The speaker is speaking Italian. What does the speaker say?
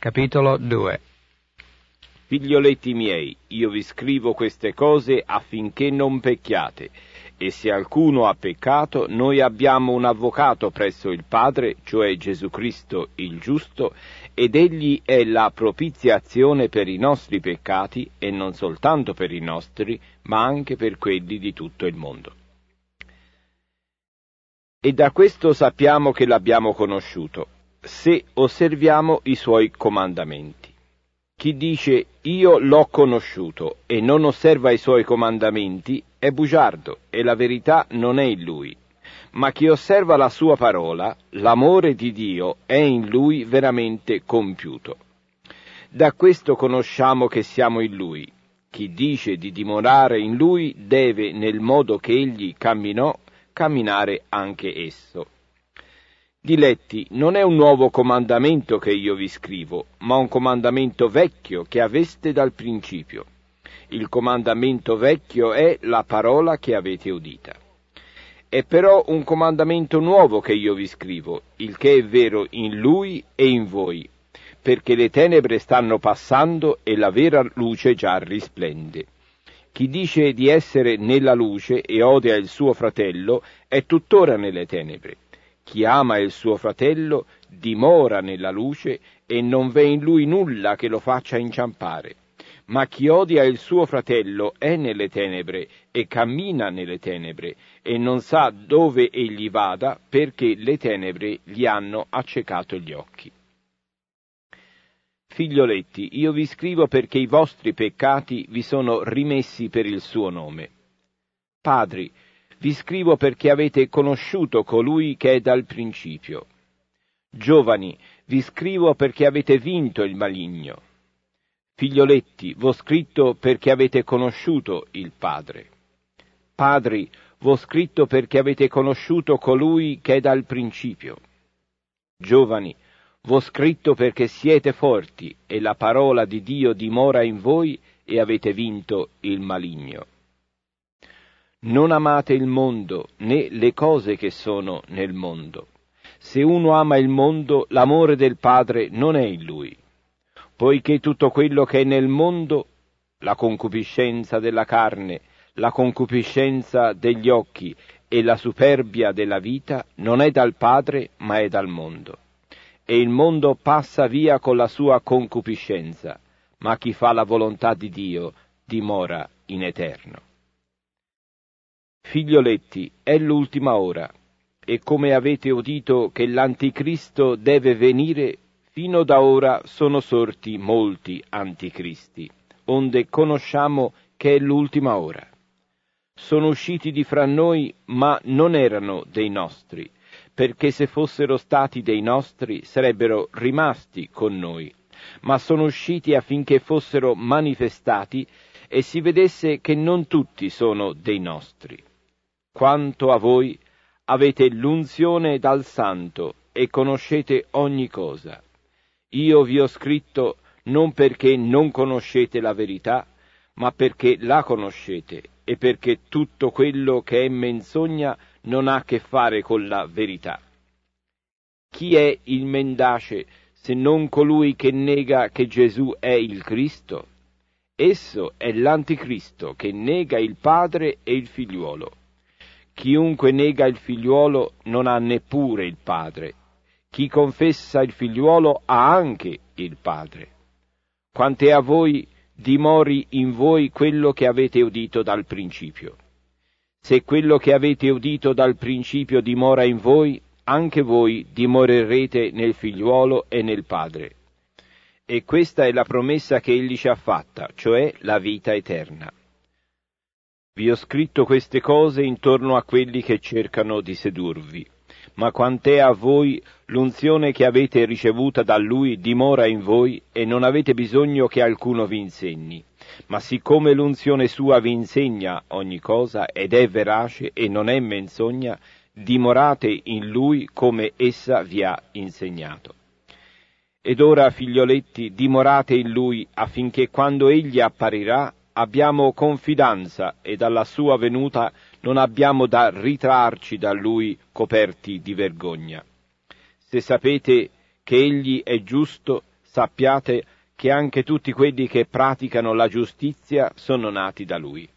Capitolo 2. Figlioletti miei, io vi scrivo queste cose affinché non pecchiate, e se alcuno ha peccato, noi abbiamo un avvocato presso il Padre, cioè Gesù Cristo il giusto, ed egli è la propiziazione per i nostri peccati, e non soltanto per i nostri, ma anche per quelli di tutto il mondo. E da questo sappiamo che l'abbiamo conosciuto, se osserviamo i suoi comandamenti. Chi dice io l'ho conosciuto e non osserva i suoi comandamenti è bugiardo e la verità non è in lui. Ma chi osserva la sua parola, l'amore di Dio è in lui veramente compiuto. Da questo conosciamo che siamo in lui. Chi dice di dimorare in lui deve, nel modo che egli camminò, camminare anche esso. Diletti, non è un nuovo comandamento che io vi scrivo, ma un comandamento vecchio che aveste dal principio. Il comandamento vecchio è la parola che avete udita. È però un comandamento nuovo che io vi scrivo, il che è vero in lui e in voi, perché le tenebre stanno passando e la vera luce già risplende. Chi dice di essere nella luce e odia il suo fratello è tuttora nelle tenebre. Chi ama il suo fratello dimora nella luce e non v'è in lui nulla che lo faccia inciampare. Ma chi odia il suo fratello è nelle tenebre e cammina nelle tenebre e non sa dove egli vada perché le tenebre gli hanno accecato gli occhi. Figlioletti, io vi scrivo perché i vostri peccati vi sono rimessi per il suo nome. Padri, vi scrivo perché avete conosciuto colui che è dal principio. Giovani, vi scrivo perché avete vinto il maligno. Figlioletti, v'ho scritto perché avete conosciuto il Padre. Padri, v'ho scritto perché avete conosciuto colui che è dal principio. Giovani, v'ho scritto perché siete forti e la parola di Dio dimora in voi e avete vinto il maligno. Non amate il mondo, né le cose che sono nel mondo. Se uno ama il mondo, l'amore del Padre non è in lui. Poiché tutto quello che è nel mondo, la concupiscenza della carne, la concupiscenza degli occhi e la superbia della vita, non è dal Padre, ma è dal mondo. E il mondo passa via con la sua concupiscenza, ma chi fa la volontà di Dio dimora in eterno. Figlioletti, è l'ultima ora, e come avete udito che l'anticristo deve venire, fino da ora sono sorti molti anticristi, onde conosciamo che è l'ultima ora. Sono usciti di fra noi, ma non erano dei nostri, perché se fossero stati dei nostri sarebbero rimasti con noi, ma sono usciti affinché fossero manifestati e si vedesse che non tutti sono dei nostri. Quanto a voi, avete l'unzione dal Santo e conoscete ogni cosa. Io vi ho scritto non perché non conoscete la verità, ma perché la conoscete e perché tutto quello che è menzogna non ha a che fare con la verità. Chi è il mendace se non colui che nega che Gesù è il Cristo? Esso è l'anticristo che nega il Padre e il Figliuolo. Chiunque nega il Figliuolo non ha neppure il Padre. Chi confessa il Figliuolo ha anche il Padre. Quant'è a voi, dimori in voi quello che avete udito dal principio. Se quello che avete udito dal principio dimora in voi, anche voi dimorerete nel Figliuolo e nel Padre. E questa è la promessa che egli ci ha fatta, cioè la vita eterna. Vi ho scritto queste cose intorno a quelli che cercano di sedurvi, ma quant'è a voi, l'unzione che avete ricevuta da Lui dimora in voi e non avete bisogno che alcuno vi insegni. Ma siccome l'unzione sua vi insegna ogni cosa ed è verace e non è menzogna, dimorate in Lui come essa vi ha insegnato. Ed ora, figlioletti, dimorate in Lui affinché quando Egli apparirà abbiamo confidenza e dalla sua venuta non abbiamo da ritrarci da Lui coperti di vergogna. Se sapete che Egli è giusto, sappiate che anche tutti quelli che praticano la giustizia sono nati da Lui.